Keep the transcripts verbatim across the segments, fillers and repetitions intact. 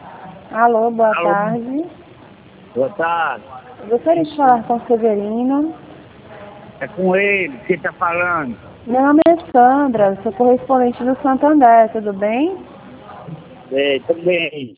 Alô, boa Alô. tarde. Boa tarde. Gostaria de falar com o Severino. É com ele que está falando. Meu nome é Sandra, sou correspondente do Santander, tudo bem? É, tudo bem.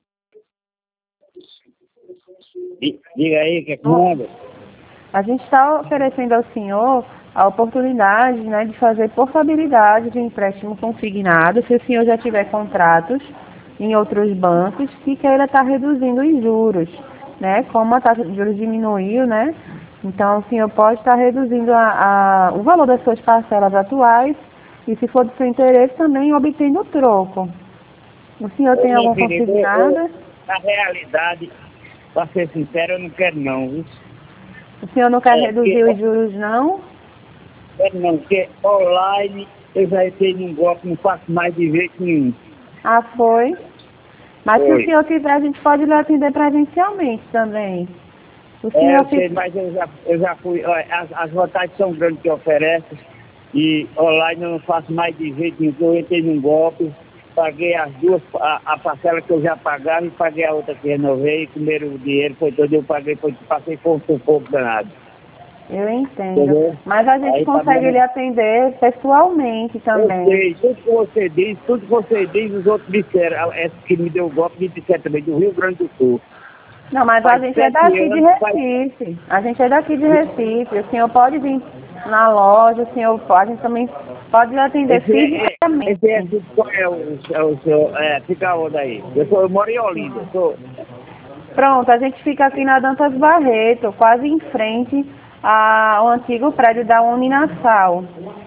Di- Diga aí, que é que manda? A gente está oferecendo ao senhor a oportunidade, né, de fazer portabilidade de empréstimo consignado, se o senhor já tiver contratos em outros bancos que queira estar reduzindo os juros, né? Como a taxa de juros diminuiu, né? Então o senhor pode estar reduzindo a, a, o valor das suas parcelas atuais e, se for do seu interesse, também obtendo o troco. O senhor Ô, tem minha algum filha, eu, eu, consignado? na realidade, para ser sincero, eu não quero não, viu? O senhor não quer É, porque, reduzir os juros, não? quero não, porque online eu já entrei num golpe, não faço mais de jeito nenhum. Ah, foi. Mas se o Foi. senhor quiser, a gente pode lhe atender presencialmente também. O É, senhor eu sei, fica... mas eu já, eu já fui, olha, as, as vantagens são grandes que oferece e online eu não faço mais de jeito nenhum. Eu entrei num golpe, paguei as duas, a, a parcela que eu já pagava e paguei a outra que renovei, primeiro o dinheiro foi todo, eu paguei, foi, passei por um pouco danado. Eu entendo. Entendeu? Mas a gente Aí tá consegue lhe vendo? atender pessoalmente Eu também. sei, tudo que você diz, tudo que você diz, os outros disseram, essa que me deu o golpe, me disseram também, do Rio Grande do Sul. Não, mas a Faz gente é sete daqui de anos, faz. Recife. A gente é daqui de Recife. O senhor pode vir na loja, o senhor pode, a gente também pode lhe atender Esse é, é- fisicamente. esse é tudo, qual é o, é o seu, é, fica onde aí? Eu, sou, eu moro em Olinda, eu sou, Pronto, a gente fica aqui na Dantas Barreto, quase em frente ao antigo prédio da Uninasal.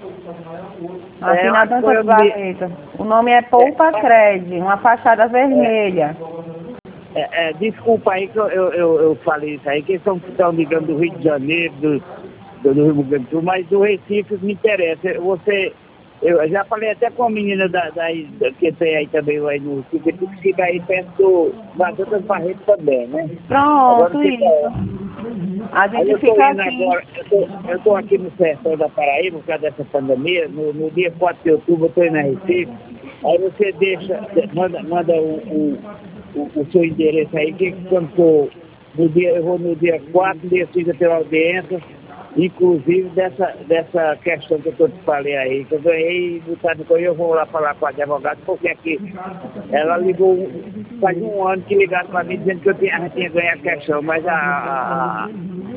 Aqui é, na acho que foi Dantas onde me, Barreto. O nome é é, Poupa Cred, uma fachada vermelha. é, é, desculpa aí que eu, eu, eu, eu falei isso aí, que eles estão, estão ligando do Rio de Janeiro, do, do, do Rio Grande do Sul, mas do Recife me interessa. Você, eu já falei até com a menina da, da, da- que tem aí também aí no Recife, que fica aí perto do, da Dantas Barreto também, né? Agora Pronto, fica. isso. A Aí gente eu estou fica indo aqui. agora, eu tô, eu tô aqui no sertão da Paraíba, por causa dessa pandemia, no, no dia quatro de outubro eu estou indo na Recife, aí você deixa, manda, manda um, um, o, o seu endereço aí, que quando for no dia, eu vou no dia quatro, no dia cinco pela audiência, inclusive dessa, dessa questão que eu te falei aí, que eu ganhei lutado com ele, eu vou lá falar com a advogada, porque aqui ela ligou, faz um ano que ligaram para mim dizendo que eu tinha, tinha ganho a questão, mas a, a, a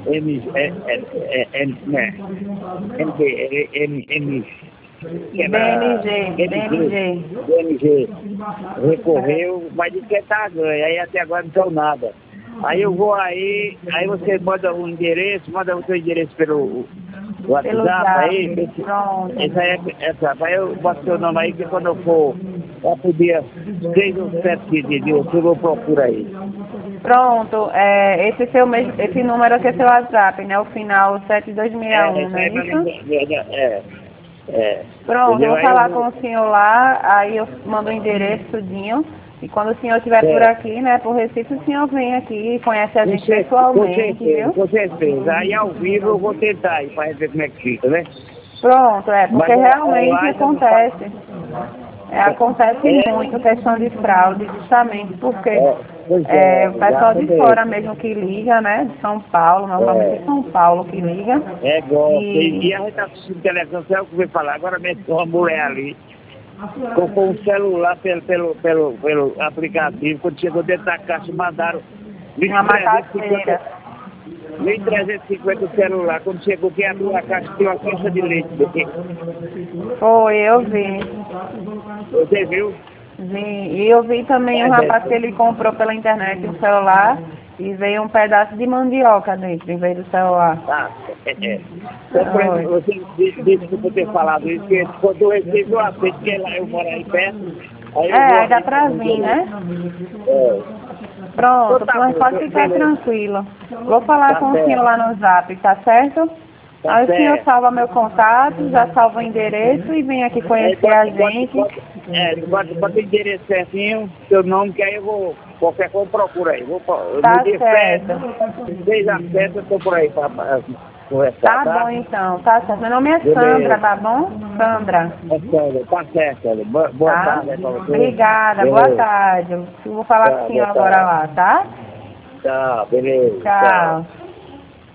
M, é, é, é, é, né, M G, M, M, que era B M G, M G, B M G. M G, recorreu, mas disse que tá ganho, aí até agora não saiu nada. Aí eu vou aí, aí você manda o endereço, manda o seu endereço pelo Pelo WhatsApp zap. aí, esse, Pronto. essa é essa, aí eu boto seu nome aí, que quando eu for lá pro dia seis ou sete de, de outubro eu procuro aí. Pronto, é, esse, seu mesmo, esse número aqui é seu WhatsApp, né? O final sete dois seis É, um, essa não aí é é meu isso? número, é, é, é, Pronto, eu entendeu? vou Aí eu falar com vou, o senhor lá, aí eu mando o endereço tudinho. E quando o senhor estiver por certo. aqui, né, por Recife, o senhor vem aqui e conhece a Com gente cer- com pessoalmente, certeza, viu? com certeza. Aí ao vivo eu vou tentar aí para ver como é que fica, né? Pronto, é, porque Mas ó, realmente online eu não faço. acontece. É, acontece É, muito questão de fraude, justamente porque é, pois é, o é, pessoal de fora exatamente. mesmo que liga, né, de São Paulo, normalmente É, de São Paulo que liga, é gosto. E, e e a gente tá assistindo televisão, sabe o que eu vou falar? Agora mesmo uma mulher ali comprou um celular pelo, pelo, pelo, pelo aplicativo, quando chegou dentro da caixa mandaram mil uma trezentos e cinquenta macaxeira. mil trezentos e cinquenta o celular. Quando chegou, quem abriu a caixa tinha uma caixa de leite. Foi, eu vi. Você viu? Vi. E eu vi também um Mas é, rapaz que ele comprou pela internet um celular e veio um pedaço de mandioca dentro, em vez do celular. tá, é, é. Então, por exemplo, Foi. você disse disse que eu ter falado isso, que quando eu recebi eu aceito, porque lá eu moro aí perto, aí eu É, vou aí dá aí pra também. vir, né? É. Então Pronto, tá mas bom, pode be- ficar beleza. tranquilo. Vou falar Tá com o senhor certo, lá no zap, tá certo? tá Aí o senhor certo. salva meu contato, já salva o endereço e vem aqui Aí conhecer a bota, bota, gente. bota, é, bota, bota o endereço certinho, seu nome, que aí eu vou, qualquer coisa eu procuro aí. Vou, pro- no Tá dia sete, certo. seis a sete eu tô por aí. Pra, pra, conversar, Tá, tá? bom então, tá certo. Meu nome é Beleza. Sandra, tá bom? Sandra. É Sandra, tá certo, Sandra. Boa, boa Tá? tarde aí pra você. Obrigada, Beleza. boa tarde. Eu vou falar Tá, com o senhor boa agora tarde. lá, tá? Tchau, beleza. Tchau.